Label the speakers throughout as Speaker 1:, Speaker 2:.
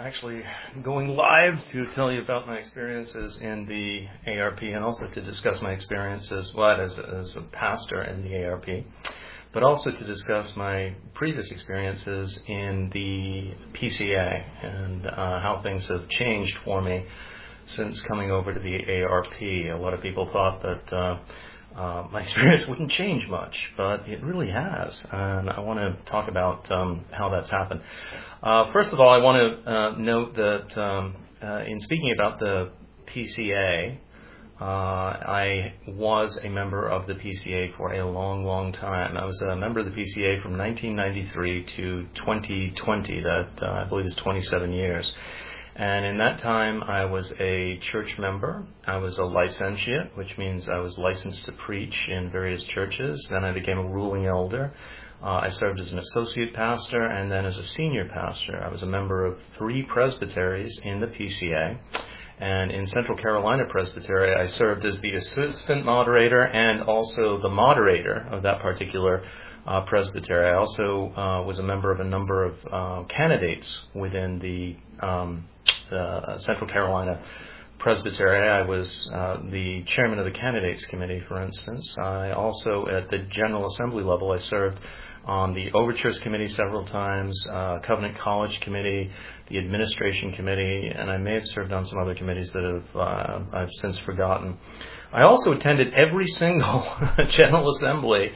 Speaker 1: actually going live to tell you about my experiences in the ARP and also to discuss my experiences as a pastor in the ARP, but also to discuss my previous experiences in the PCA and how things have changed for me since coming over to the ARP. A lot of people thought that my experience wouldn't change much, but it really has, and I want to talk about how that's happened. First of all, I want to note that in speaking about the PCA, I was a member of the PCA for a long, long time. I was a member of the PCA from 1993 to 2020. That I believe is 27 years. And in that time, I was a church member. I was a licentiate, which means I was licensed to preach in various churches. Then I became a ruling elder. I served as an associate pastor and then as a senior pastor. I was a member of 3 presbyteries in the PCA. And in Central Carolina Presbytery, I served as the assistant moderator and also the moderator of that particular presbytery. I also was a member of a number of candidates within the Central Carolina Presbytery. I was the chairman of the candidates committee, for instance. I also, at the General Assembly level, I served on the Overtures Committee several times, Covenant College Committee, the Administration Committee, and I may have served on some other committees that I've since forgotten. I also attended every single General Assembly,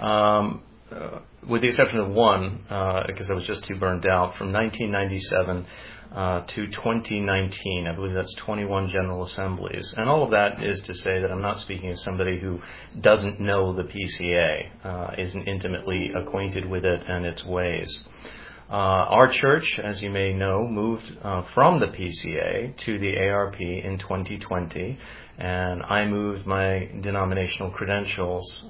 Speaker 1: with the exception of one, because I was just too burned out, from 1997 to 2019. I believe that's 21 General Assemblies. And all of that is to say that I'm not speaking as somebody who doesn't know the PCA, isn't intimately acquainted with it and its ways. Our church, as you may know, moved from the PCA to the ARP in 2020, and I moved my denominational credentials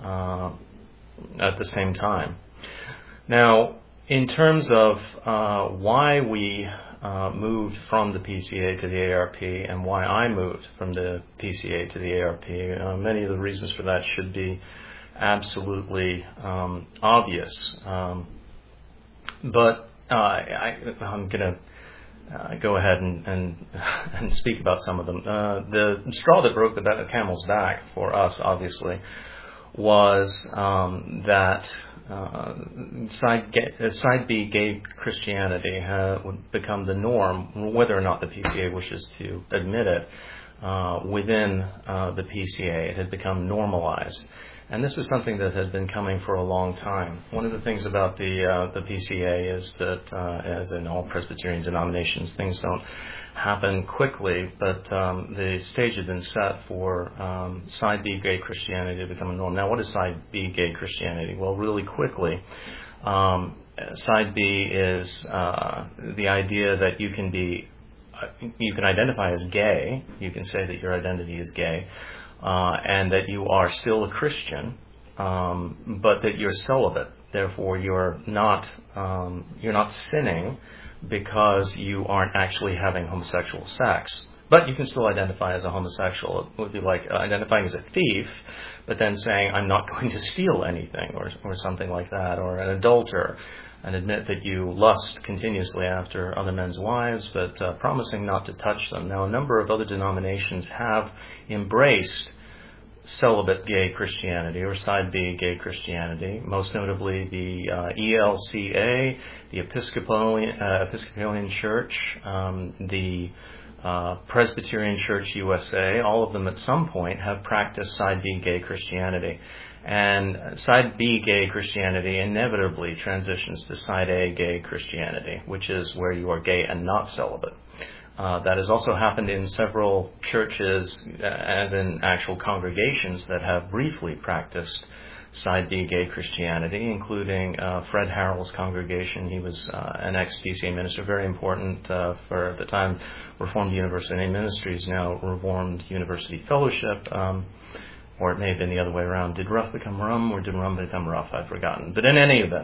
Speaker 1: at the same time. Now, in terms of why we moved from the PCA to the ARP and why I moved from the PCA to the ARP, many of the reasons for that should be absolutely obvious. But I'm going to go ahead and speak about some of them. The straw that broke the camel's back for us, obviously, was that Side B gay Christianity would become the norm, whether or not the PCA wishes to admit it, within the PCA. It had become normalized. And this is something that had been coming for a long time. One of the things about the PCA is that, as in all Presbyterian denominations, things don't happen quickly, but the stage had been set for Side B gay Christianity to become a norm. Now, what is Side B gay Christianity? Well, really quickly, Side B is the idea that you can identify as gay. You can say that your identity is gay. And that you are still a Christian, but that you're celibate. Therefore, you're not sinning because you aren't actually having homosexual sex. But you can still identify as a homosexual. It would be like identifying as a thief, but then saying, I'm not going to steal anything, or something like that, or an adulterer, and admit that you lust continuously after other men's wives, but promising not to touch them. Now, a number of other denominations have embraced celibate gay Christianity, or Side B gay Christianity, most notably the ELCA, the Episcopalian Church, the Presbyterian Church USA. All of them at some point have practiced Side B gay Christianity. And Side B gay Christianity inevitably transitions to Side A gay Christianity, which is where you are gay and not celibate. That has also happened in several churches, as in actual congregations that have briefly practiced Side B gay Christianity, including Fred Harrell's congregation. He was an ex-PCA minister, very important for, at the time, Reformed University Ministries, now Reformed University Fellowship. Or it may have been the other way around. Did rough become rum, or did rum become rough? I've forgotten. But in any event,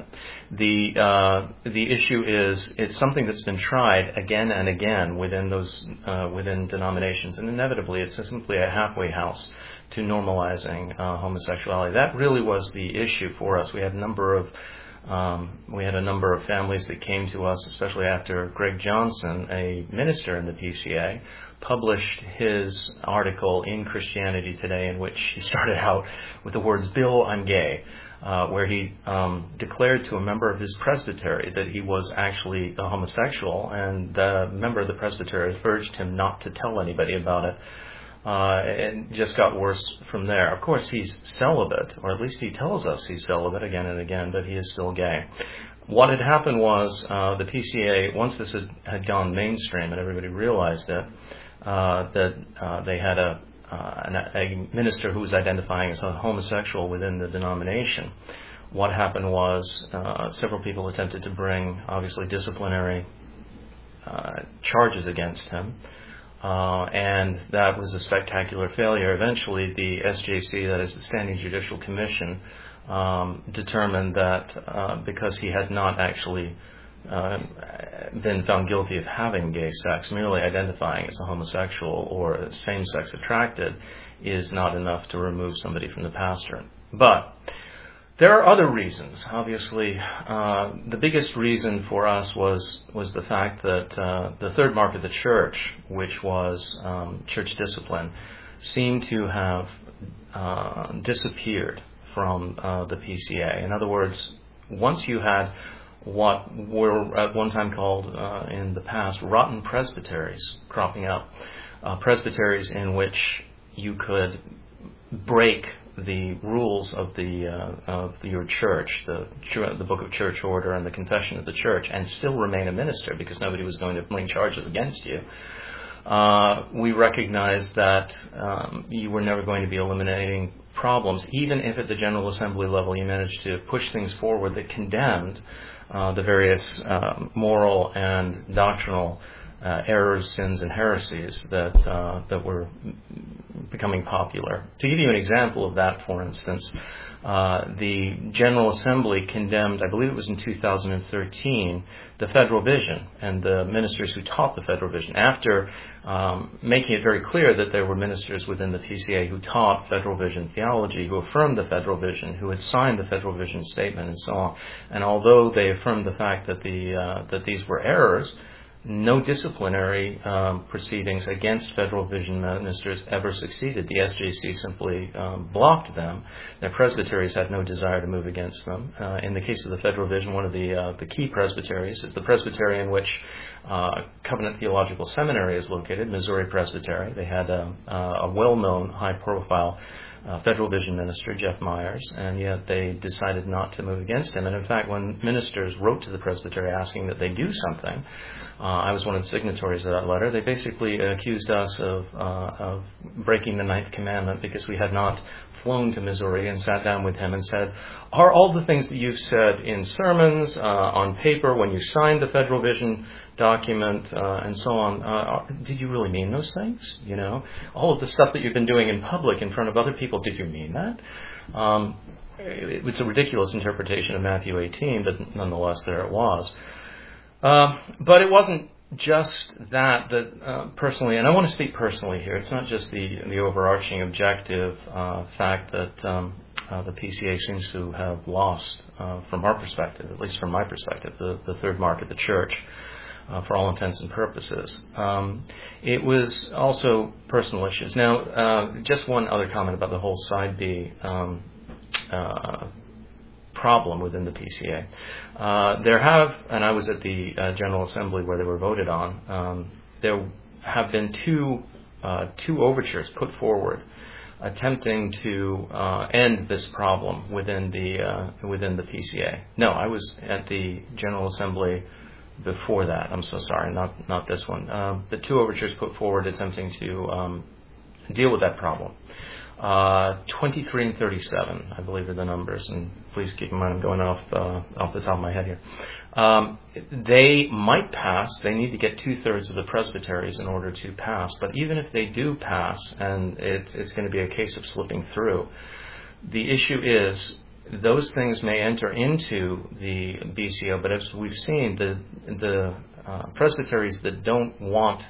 Speaker 1: the issue is it's something that's been tried again and again within within denominations, and inevitably it's simply a halfway house to normalizing homosexuality. That really was the issue for us. We had a number of We had a number of families that came to us, especially after Greg Johnson, a minister in the PCA, published his article in Christianity Today, in which he started out with the words, "Bill, I'm gay," where he declared to a member of his presbytery that he was actually a homosexual, and the member of the presbytery urged him not to tell anybody about it. And just got worse from there. Of course, he's celibate, or at least he tells us he's celibate again and again, but he is still gay. What had happened was the PCA, once this had gone mainstream and everybody realized it, that they had a minister who was identifying as a homosexual within the denomination. What happened was several people attempted to bring, obviously, disciplinary charges against him. And that was a spectacular failure. Eventually, the SJC, that is the Standing Judicial Commission, determined that because he had not actually been found guilty of having gay sex, merely identifying as a homosexual or same-sex attracted is not enough to remove somebody from the pastorate. But there are other reasons. Obviously, the biggest reason for us was the fact that the third mark of the church, which was church discipline, seemed to have disappeared from the PCA. In other words, once you had what were at one time called in the past rotten presbyteries cropping up, presbyteries in which you could break the rules of your church, the Book of Church Order and the Confession of the Church, and still remain a minister because nobody was going to bring charges against you. We recognized that you were never going to be eliminating problems, even if at the General Assembly level you managed to push things forward that condemned the various moral and doctrinal errors, sins, and heresies that were becoming popular. To give you an example of that, for instance, the General Assembly condemned, I believe it was in 2013, the Federal Vision and the ministers who taught the Federal Vision, after making it very clear that there were ministers within the PCA who taught Federal Vision theology, who affirmed the Federal Vision, who had signed the Federal Vision statement and so on. And although they affirmed the fact that that these were errors, no disciplinary proceedings against Federal Vision ministers ever succeeded. The SJC simply blocked them. Their presbyteries had no desire to move against them. In the case of the Federal Vision, one of the key presbyteries is the presbytery in which Covenant Theological Seminary is located, Missouri Presbytery. They had a well-known, high-profile Federal Vision minister, Jeff Myers, and yet they decided not to move against him. And in fact, when ministers wrote to the presbytery asking that they do something, I was one of the signatories of that letter, they basically accused us of breaking the ninth commandment because we had not flown to Missouri and sat down with him and said, are all the things that you've said in sermons, on paper, when you signed the Federal Vision document, and so on, did you really mean those things? You know, all of the stuff that you've been doing in public in front of other people, did you mean that? It's a ridiculous interpretation of Matthew 18, but nonetheless there it was. But it wasn't just that personally, and I want to speak personally here, it's not just the overarching objective fact that the PCA seems to have lost, from our perspective, at least from my perspective, the third mark of the church, for all intents and purposes. It was also personal issues. Now, just one other comment about the whole Side B problem within the PCA. There have, and I was at the General Assembly where they were voted on, there have been two overtures put forward attempting to end this problem within the PCA. No, I was at the General Assembly before that. I'm so sorry, not this one. The two overtures put forward attempting to deal with that problem. 23 and 37, I believe, are the numbers, and please keep in mind I'm going off the top of my head here. They might pass. They need to get 2/3 of the presbyteries in order to pass. But even if they do pass, and it's going to be a case of slipping through, the issue is those things may enter into the BCO. But as we've seen, the presbyteries that don't want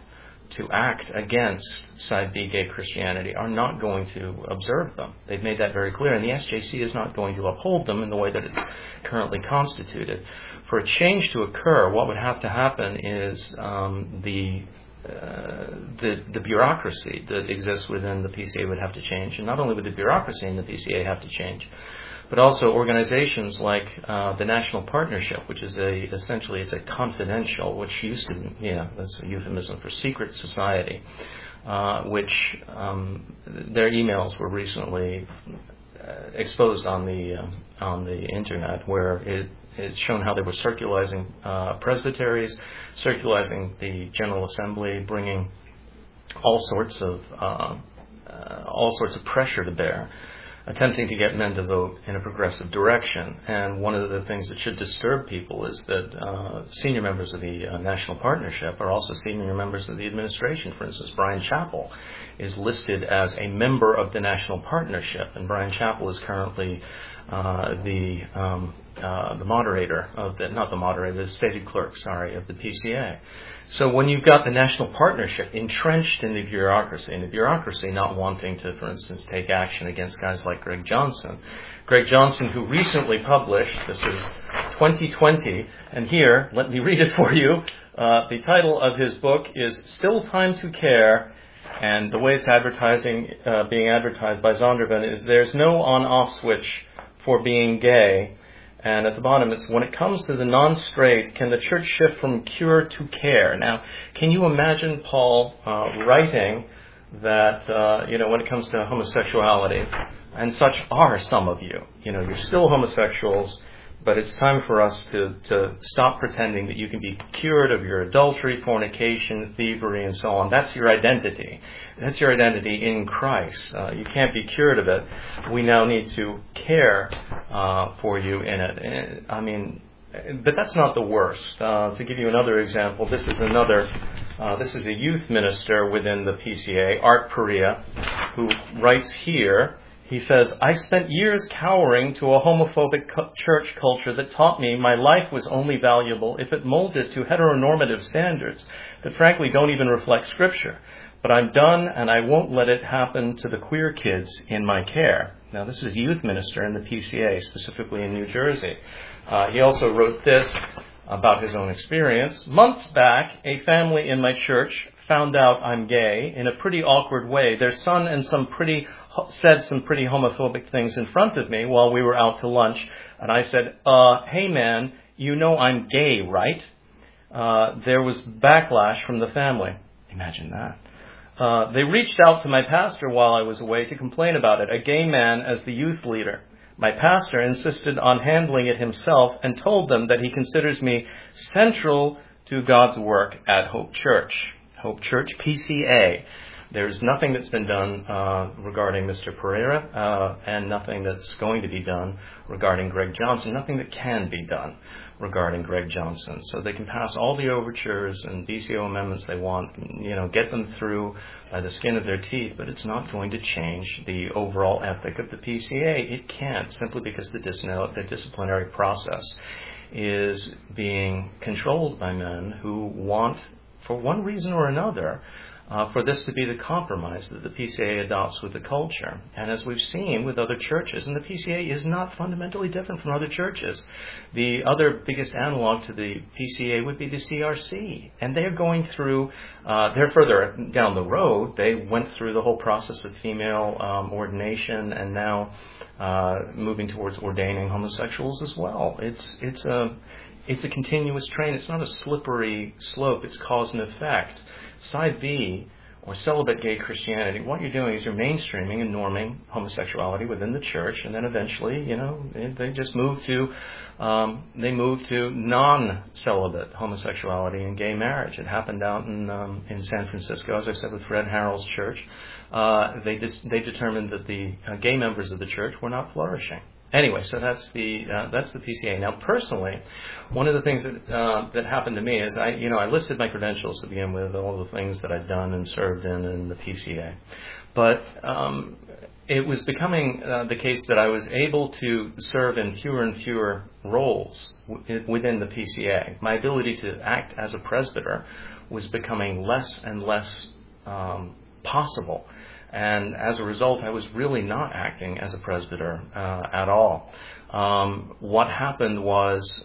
Speaker 1: to act against Side B gay Christianity are not going to observe them. They've made that very clear, and the SJC is not going to uphold them in the way that it's currently constituted. For a change to occur, what would have to happen is the bureaucracy that exists within the PCA would have to change, and not only would the bureaucracy in the PCA have to change, but also organizations like the National Partnership, which is essentially it's a confidential, which used to, that's a euphemism for secret society, which their emails were recently exposed on the internet, where it's shown how they were circulating presbyteries, circulating the General Assembly, bringing all sorts of pressure to bear, attempting to get men to vote in a progressive direction. And one of the things that should disturb people is that senior members of the National Partnership are also senior members of the administration. For instance, Bryan Chapell is listed as a member of the National Partnership, and Bryan Chapell is currently the moderator of the stated clerk, of the PCA. So when you've got the National Partnership entrenched in the bureaucracy not wanting to, for instance, take action against guys like Greg Johnson, who recently published, this is 2020, and here, let me read it for you. The title of his book is Still Time to Care, and the way it's being advertised by Zondervan is There's No On-Off Switch for Being Gay. And at the bottom, it's when it comes to the non-straight, can the church shift from cure to care? Now, can you imagine Paul writing that, when it comes to homosexuality, and such are some of you, you're still homosexuals, but it's time for us to stop pretending that you can be cured of your adultery, fornication, thievery, and so on. That's your identity. That's your identity in Christ. You can't be cured of it. We now need to care for you in it. But that's not the worst. To give you another example, this is a youth minister within the PCA, Art Perea, who writes here. He says, I spent years cowering to a homophobic church culture that taught me my life was only valuable if it molded to heteronormative standards that frankly don't even reflect Scripture. But I'm done, and I won't let it happen to the queer kids in my care. Now, this is a youth minister in the PCA, specifically in New Jersey. He also wrote this about his own experience. Months back, a family in my church found out I'm gay in a pretty awkward way. Their son and said some pretty homophobic things in front of me while we were out to lunch. And I said, hey man, you know I'm gay, right? There was backlash from the family. Imagine that. They reached out to my pastor while I was away to complain about it, a gay man as the youth leader. My pastor insisted on handling it himself and told them that he considers me central to God's work at Hope Church. Hope Church, PCA. There's nothing that's been done regarding Mr. Pereira and nothing that's going to be done regarding Greg Johnson, nothing that can be done regarding Greg Johnson. So they can pass all the overtures and DCO amendments they want, get them through by the skin of their teeth, but it's not going to change the overall ethic of the PCA. It can't, simply because the disciplinary process is being controlled by men who want, for one reason or another, for this to be the compromise that the PCA adopts with the culture. And as we've seen with other churches, and the PCA is not fundamentally different from other churches. The other biggest analog to the PCA would be the CRC. And they're going through, they're further down the road. They went through the whole process of female ordination and now moving towards ordaining homosexuals as well. It's a continuous train. It's not a slippery slope. It's cause and effect. Side B, or celibate gay Christianity, what you're doing is you're mainstreaming and norming homosexuality within the church, and then eventually, they just move to non-celibate homosexuality and gay marriage. It happened out in San Francisco, as I said, with Fred Harrell's church. They determined that the gay members of the church were not flourishing. Anyway, so that's the PCA. Now, personally, one of the things that happened to me is I listed my credentials to begin with, all the things that I'd done and served in the PCA, but it was becoming the case that I was able to serve in fewer and fewer roles within the PCA. My ability to act as a presbyter was becoming less and less possible. And as a result, I was really not acting as a presbyter at all. What happened was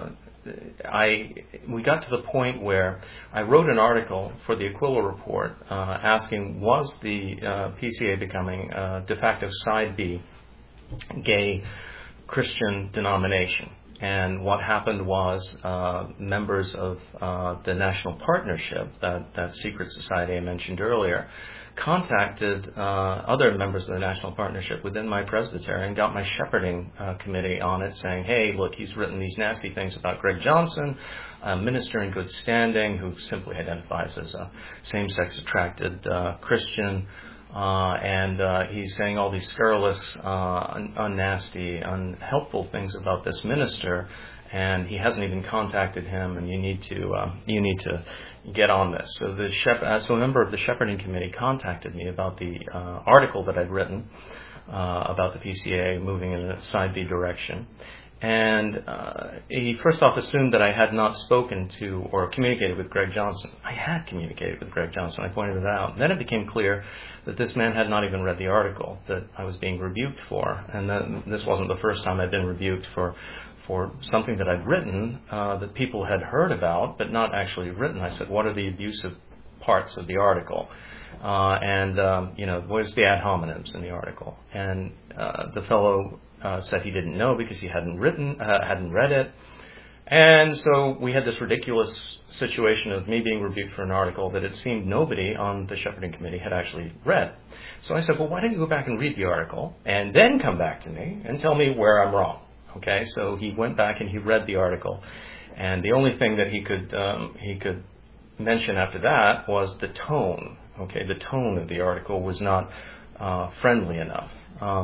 Speaker 1: we got to the point where I wrote an article for the Aquila Report asking, was the PCA becoming de facto Side B gay Christian denomination? And what happened was members of the National Partnership, that secret society I mentioned earlier, contacted other members of the National Partnership within my presbytery and got my shepherding committee on it, saying, hey, look, he's written these nasty things about Greg Johnson, a minister in good standing who simply identifies as a same-sex attracted Christian, and he's saying all these scurrilous, unnasty, unhelpful things about this minister, and he hasn't even contacted him, and you need to get on this. So a member of the shepherding committee contacted me about the article that I'd written about the PCA moving in a Side B direction. And he first off assumed that I had not spoken to or communicated with Greg Johnson. I had communicated with Greg Johnson. I pointed it out. Then it became clear that this man had not even read the article that I was being rebuked for. And then this wasn't the first time I'd been rebuked for something that I'd written that people had heard about but not actually written. I said, what are the abusive parts of the article? Where's the ad hominems in the article? And the fellow said he didn't know because he hadn't read it. And so we had this ridiculous situation of me being rebuked for an article that it seemed nobody on the shepherding committee had actually read. So I said, well, why don't you go back and read the article and then come back to me and tell me where I'm wrong? Okay, so he went back and he read the article, and the only thing that he could mention after that was the tone. Okay, the tone of the article was not friendly enough.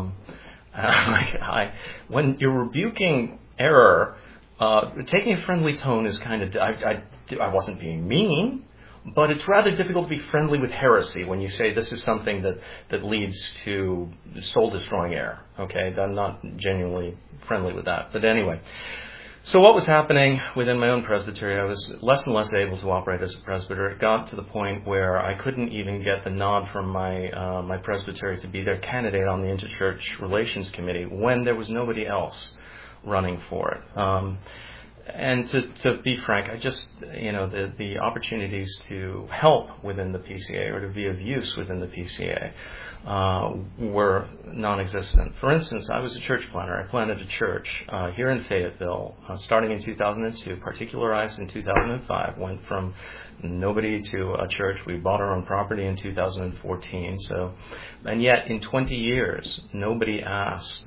Speaker 1: When you're rebuking error, taking a friendly tone is kind of. I wasn't being mean, but it's rather difficult to be friendly with heresy when you say this is something that leads to soul-destroying error. Okay, I'm not genuinely friendly with that. But anyway, so what was happening within my own presbytery, I was less and less able to operate as a presbyter. It got to the point where I couldn't even get the nod from my presbytery to be their candidate on the Interchurch Relations Committee when there was nobody else running for it. And to be frank, I just, the opportunities to help within the PCA or to be of use within the PCA were non-existent. For instance, I was a church planner. I planted a church here in Fayetteville starting in 2002, particularized in 2005, went from nobody to a church. We bought our own property in 2014. And yet in 20 years, nobody asked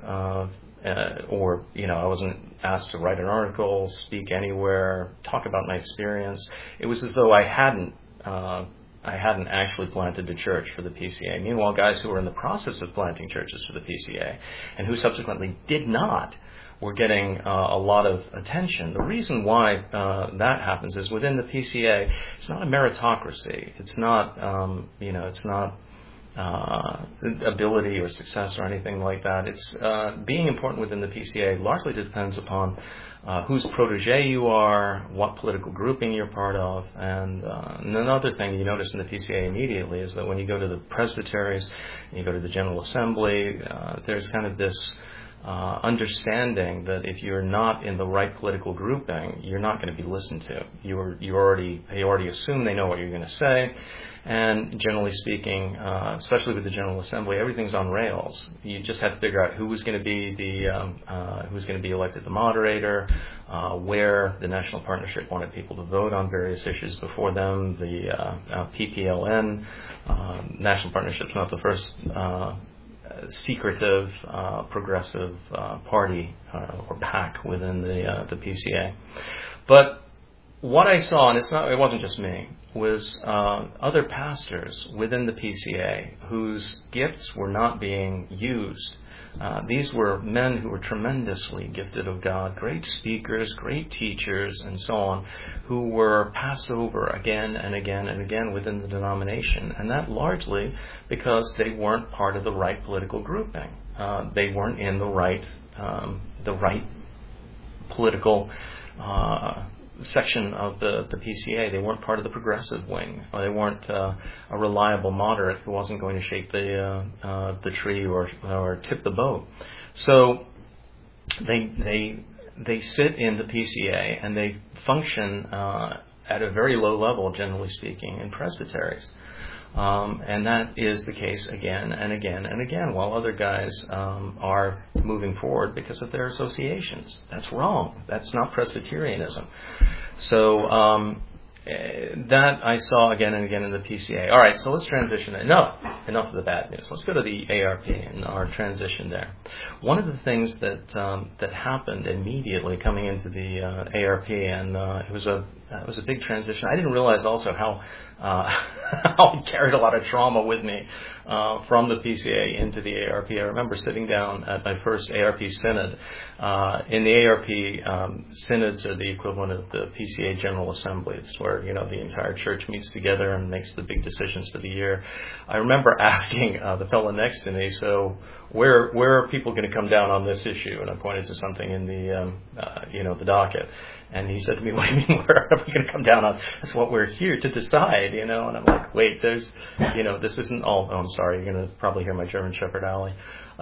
Speaker 1: I wasn't asked to write an article, speak anywhere, talk about my experience. It was as though I hadn't actually planted a church for the PCA. Meanwhile, guys who were in the process of planting churches for the PCA and who subsequently did not were getting a lot of attention. The reason why that happens is within the PCA, it's not a meritocracy. It's not, it's not ability or success or anything like that. It's being important within the PCA largely depends upon whose protege you are, what political grouping you're part of, and another thing you notice in the PCA immediately is that when you go to the presbyteries, you go to the General Assembly, there's kind of this understanding that if you're not in the right political grouping, you're not going to be listened to. They already assume they know what you're going to say. And generally speaking, especially with the General Assembly, everything's on rails. You just have to figure out who was going to be elected the moderator, where the National Partnership wanted people to vote on various issues before them. The PPLN, National Partnership's not the first secretive progressive party or PAC within the PCA, but what I saw, and it wasn't just me, was other pastors within the PCA whose gifts were not being used. These were men who were tremendously gifted of God, great speakers, great teachers, and so on, who were passed over again and again and again within the denomination, and that largely because they weren't part of the right political grouping. They weren't in the right political section of the PCA. They weren't part of the progressive wing. They weren't a reliable moderate who wasn't going to shake the tree or tip the boat. So they sit in the PCA and they function at a very low level, generally speaking, in presbyteries. And that is the case again and again and again, while other guys are moving forward because of their associations. That's wrong. That's not Presbyterianism. So that I saw again and again in the PCA. All right, so let's transition. Enough of the bad news. Let's go to the ARP and our transition there. One of the things that happened immediately coming into the ARP, and it was a big transition. I didn't realize also how I carried a lot of trauma with me from the PCA into the ARP. I remember sitting down at my first ARP synod. In the ARP, synods are the equivalent of the PCA General Assembly. It's where the entire church meets together and makes the big decisions for the year. I remember asking the fellow next to me, so where are people going to come down on this issue? And I pointed to something in the docket. And he said to me, what do you mean, where are we going to come down on? That's what we're here to decide, And I'm like, wait, this isn't all, I'm sorry, you're going to probably hear my German Shepherd Alley.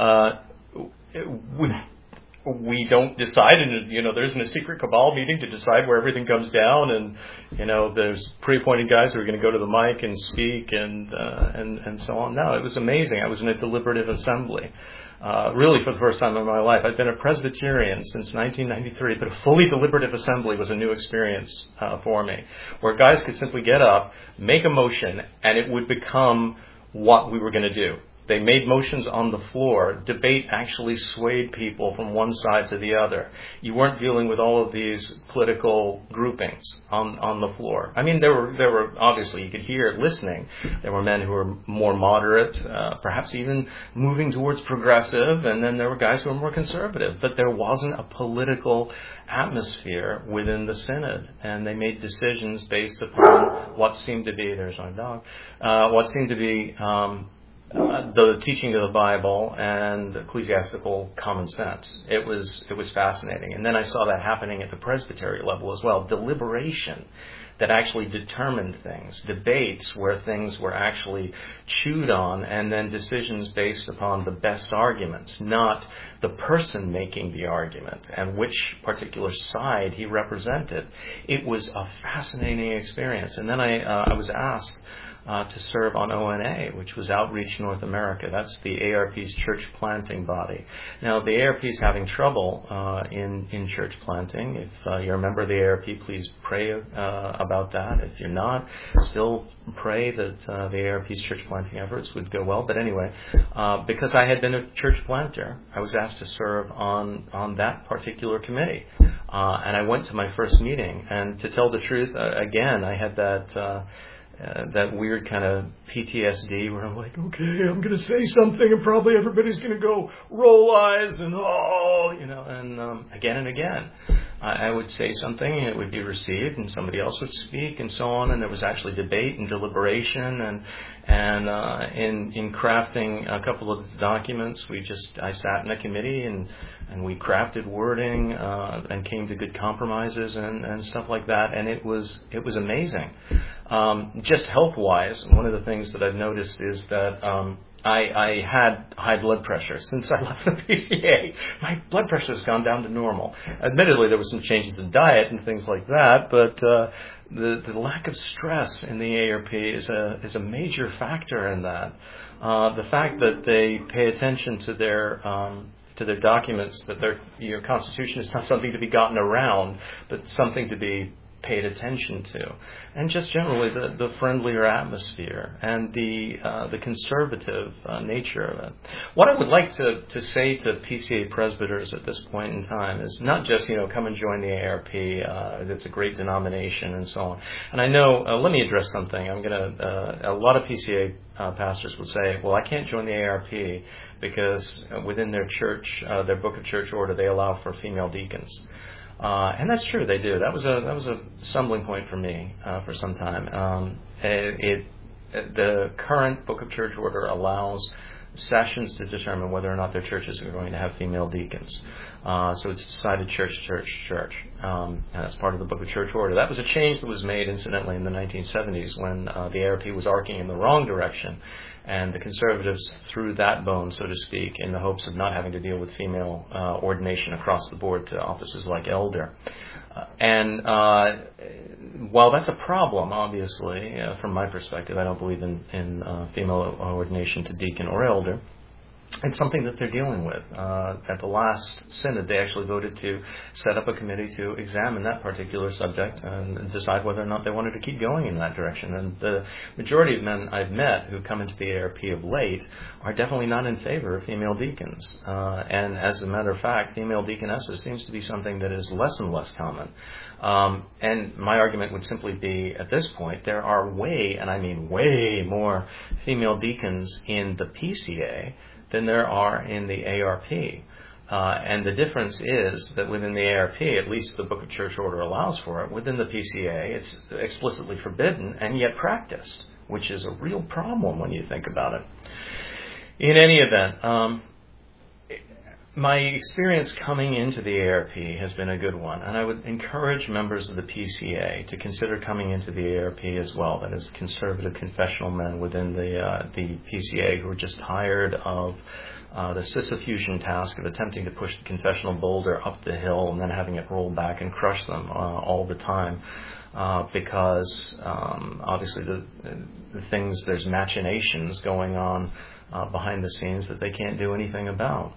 Speaker 1: We don't decide, and there isn't a secret cabal meeting to decide where everything comes down, and there's pre-appointed guys who are going to go to the mic and speak and so on. No, it was amazing. I was in a deliberative assembly. Really for the first time in my life. I've been a Presbyterian since 1993, but a fully deliberative assembly was a new experience for me, where guys could simply get up, make a motion, and it would become what we were going to do. They made motions on the floor. Debate actually swayed people from one side to the other. You weren't dealing with all of these political groupings on the floor. I mean, there were obviously, you could hear it listening. There were men who were more moderate, perhaps even moving towards progressive, and then there were guys who were more conservative. But there wasn't a political atmosphere within the synod, and they made decisions based upon what seemed to be, there's my dog, what seemed to be the teaching of the Bible and ecclesiastical common sense. It was fascinating. And then I saw that happening at the presbytery level as well. Deliberation that actually determined things. Debates where things were actually chewed on, and then decisions based upon the best arguments, not the person making the argument and which particular side he represented. It was a fascinating experience. And then I was asked to serve on ONA, which was Outreach North America. That's the ARP's church planting body. Now, the ARP is having trouble in church planting. If you're a member of the ARP, please pray about that. If you're not, still pray that the ARP's church planting efforts would go well. But anyway, because I had been a church planter, I was asked to serve on that particular committee. And I went to my first meeting. And to tell the truth, again, I had that weird kind of PTSD where I'm like, okay, I'm going to say something and probably everybody's going to go roll eyes and again and again. I would say something and it would be received and somebody else would speak and so on, and there was actually debate and deliberation and in crafting a couple of documents, I sat in a committee and we crafted wording and came to good compromises and stuff like that, and it was amazing. Just health-wise, one of the things that I've noticed is that I had high blood pressure. Since I left the PCA, my blood pressure has gone down to normal. Admittedly, there were some changes in diet and things like that, but the lack of stress in the ARP is a major factor in that. The fact that they pay attention to their documents, that their constitution is not something to be gotten around, but something to be paid attention to, and just generally the friendlier atmosphere and the conservative nature of it. What I would like to say to PCA presbyters at this point in time is not just come and join the ARP. It's a great denomination and so on. And I know. Let me address something. I'm gonna. A lot of PCA pastors would say, "Well, I can't join the ARP because within their church, their book of church order, they allow for female deacons." And that's true, they do. That was a stumbling point for me for some time. The current Book of Church Order allows sessions to determine whether or not their churches are going to have female deacons. So it's decided church. And that's part of the Book of Church Order. That was a change that was made, incidentally, in the 1970s when the ARP was arcing in the wrong direction. And the conservatives threw that bone, so to speak, in the hopes of not having to deal with female ordination across the board to offices like elder. And while that's a problem, obviously, from my perspective, I don't believe in female ordination to deacon or elder. It's something that they're dealing with. At the last synod, they actually voted to set up a committee to examine that particular subject and decide whether or not they wanted to keep going in that direction. And the majority of men I've met who come into the ARP of late are definitely not in favor of female deacons. And as a matter of fact, female deaconesses seems to be something that is less and less common. And my argument would simply be, at this point, there are way more female deacons in the PCA than there are in the ARP. And the difference is that within the ARP, at least the Book of Church Order allows for it, within the PCA it's explicitly forbidden and yet practiced, which is a real problem when you think about it. In any event, my experience coming into the ARP has been a good one, and I would encourage members of the PCA to consider coming into the ARP as well. That is, conservative confessional men within the PCA who are just tired of the Sisyphusian task of attempting to push the confessional boulder up the hill and then having it roll back and crush them all the time. Because obviously there's machinations going on behind the scenes that they can't do anything about.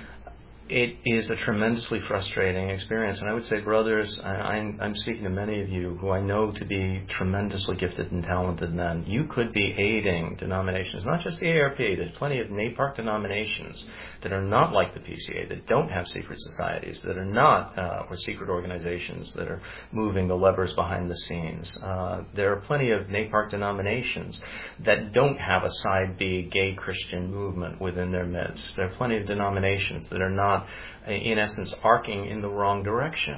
Speaker 1: It is a tremendously frustrating experience, and I would say, brothers, I'm speaking to many of you who I know to be tremendously gifted and talented men. You could be aiding denominations, not just the ARP. There's plenty of NAPARC denominations that are not like the PCA, that don't have secret societies, that are not, or secret organizations that are moving the levers behind the scenes. There are plenty of NAPARC denominations that don't have a side B gay Christian movement within their midst. There are plenty of denominations that are not, in essence, arcing in the wrong direction.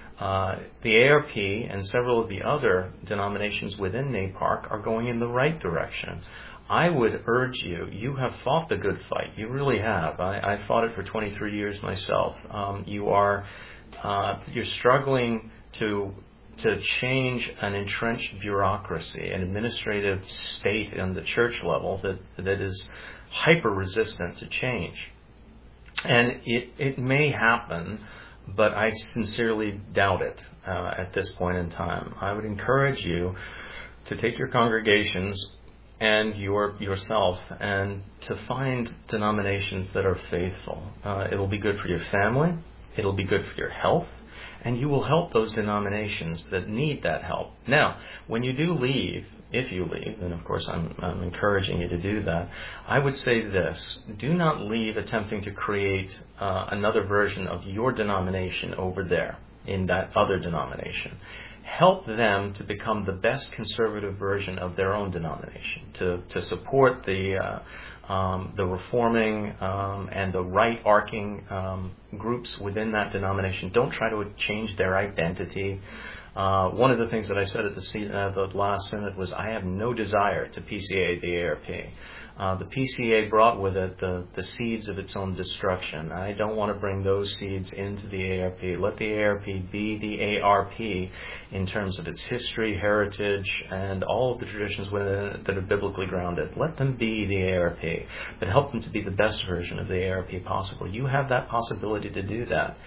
Speaker 1: The ARP and several of the other denominations within NAPARC are going in the right direction. I would urge you have fought the good fight. You really have. I fought it for 23 years myself. You're struggling to change an entrenched bureaucracy, an administrative state on the church level that is hyper-resistant to change. And it may happen, but I sincerely doubt it at this point in time. I would encourage you to take your congregations and yourself and to find denominations that are faithful. It'll be good for your family. It'll be good for your health. And you will help those denominations that need that help. Now, when you do leave, if you leave, and of course I'm encouraging you to do that, I would say this: do not leave attempting to create another version of your denomination over there in that other denomination. Help them to become the best conservative version of their own denomination, to support the reforming and the right-arcing groups within that denomination. Don't try to change their identity. One of the things that I said at the last synod was I have no desire to PCA the ARP. The PCA brought with it the seeds of its own destruction. I don't want to bring those seeds into the ARP. Let the ARP be the ARP in terms of its history, heritage, and all of the traditions within it that are biblically grounded. Let them be the ARP, but help them to be the best version of the ARP possible. You have that possibility to do that.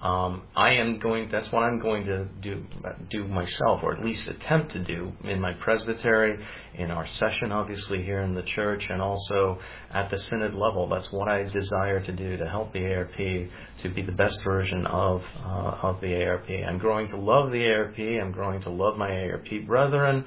Speaker 1: That's what I'm going to do myself, or at least attempt to do in my presbytery, in our session, obviously, here in the church, and also at the synod level. That's what I desire to do, to help the ARP to be the best version of the ARP. I'm growing to love the ARP. I'm growing to love my ARP brethren.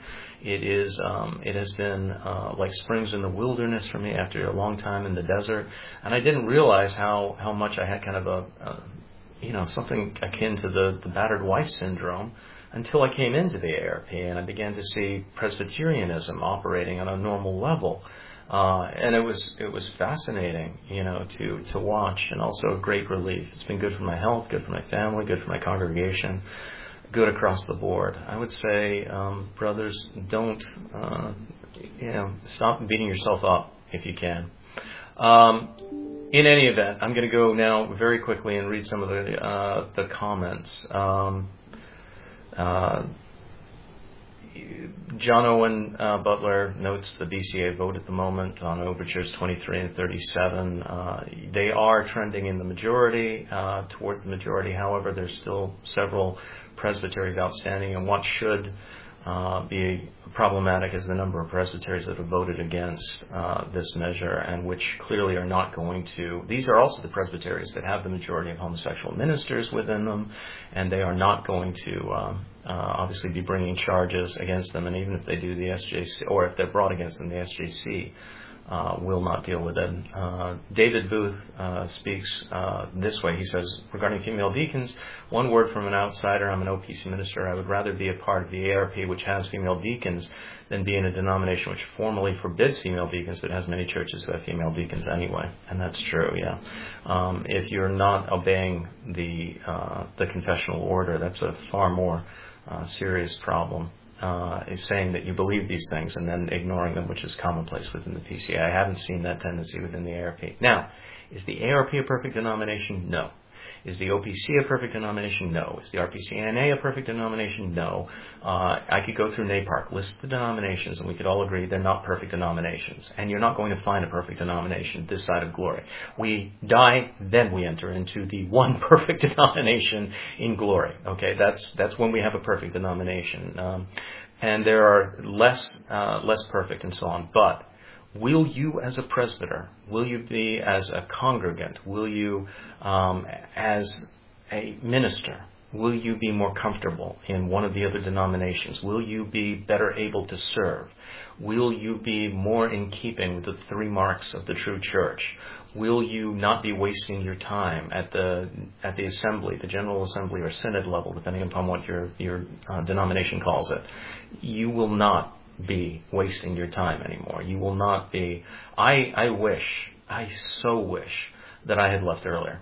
Speaker 1: It has been like springs in the wilderness for me after a long time in the desert, and I didn't realize how much I had kind of something akin to the battered wife syndrome until I came into the ARP and I began to see Presbyterianism operating on a normal level. And it was fascinating, to watch, and also a great relief. It's been good for my health, good for my family, good for my congregation, good across the board. I would say, brothers, don't, stop beating yourself up if you can. In any event, I'm going to go now very quickly and read some of the comments. John Owen Butler notes the BCA vote at the moment on overtures 23 and 37. They are trending in the majority, towards the majority. However, there's still several presbyteries outstanding, and what should be problematic is the number of presbyteries that have voted against this measure, and which clearly are not going to. These are also the presbyteries that have the majority of homosexual ministers within them, and they are not going to obviously be bringing charges against them. And even if they do, the SJC, or if they're brought against them, the SJC will not deal with it. David Booth speaks this way. He says, regarding female deacons, one word from an outsider. I'm an OPC minister. I would rather be a part of the ARP, which has female deacons, than be in a denomination which formally forbids female deacons, but has many churches who have female deacons anyway. And that's true, yeah. If you're not obeying the confessional order, that's a far more serious problem. Is saying that you believe these things and then ignoring them, which is commonplace within the PCA. I haven't seen that tendency within the ARP. Now, is the ARP a perfect denomination? No. Is the OPC a perfect denomination? No. Is the RPCNA a perfect denomination? No. I could go through NAPARC, list the denominations, and we could all agree they're not perfect denominations. And you're not going to find a perfect denomination this side of glory. We die, then we enter into the one perfect denomination in glory. Okay, that's when we have a perfect denomination. And there are less perfect and so on. But will you as a presbyter, will you be as a congregant, will you as a minister, will you be more comfortable in one of the other denominations? Will you be better able to serve? Will you be more in keeping with the three marks of the true church? Will you not be wasting your time at the assembly, the general assembly or synod level, depending upon what your denomination calls it? You will not be wasting your time anymore. You will not be. I so wish that I had left earlier.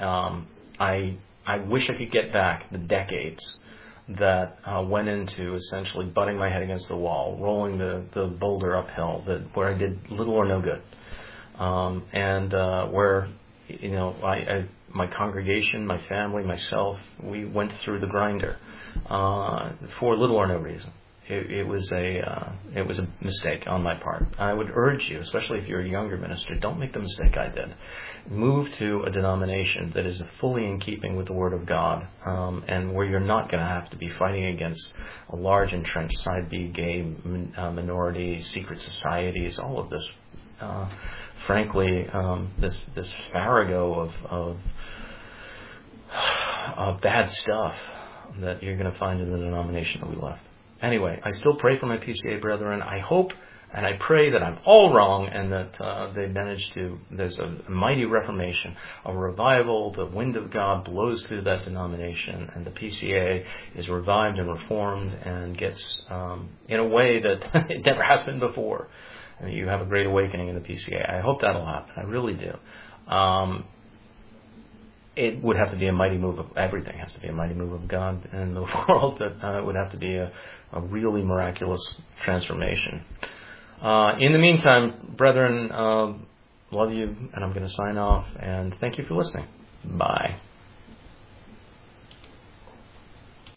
Speaker 1: I wish I could get back the decades that went into essentially butting my head against the wall, rolling the boulder uphill, where I did little or no good, and where my congregation, my family, myself, we went through the grinder for little or no reason. It was a mistake on my part. I would urge you, especially if you're a younger minister, don't make the mistake I did. Move to a denomination that is fully in keeping with the Word of God, and where you're not going to have to be fighting against a large entrenched side B gay minority, secret societies, all of this. Frankly, this farrago of bad stuff that you're going to find in the denomination that we left. Anyway, I still pray for my PCA brethren. I hope and I pray that I'm all wrong and that they manage to, there's a mighty reformation, a revival, the wind of God blows through that denomination, and the PCA is revived and reformed and gets in a way that it never has been before. And you have a great awakening in the PCA. I hope that'll happen. I really do. It would have to be a mighty move of, everything has to be a mighty move of God in the world. That it would have to be a really miraculous transformation. In the meantime, brethren, love you, and I'm going to sign off, and thank you for listening. Bye.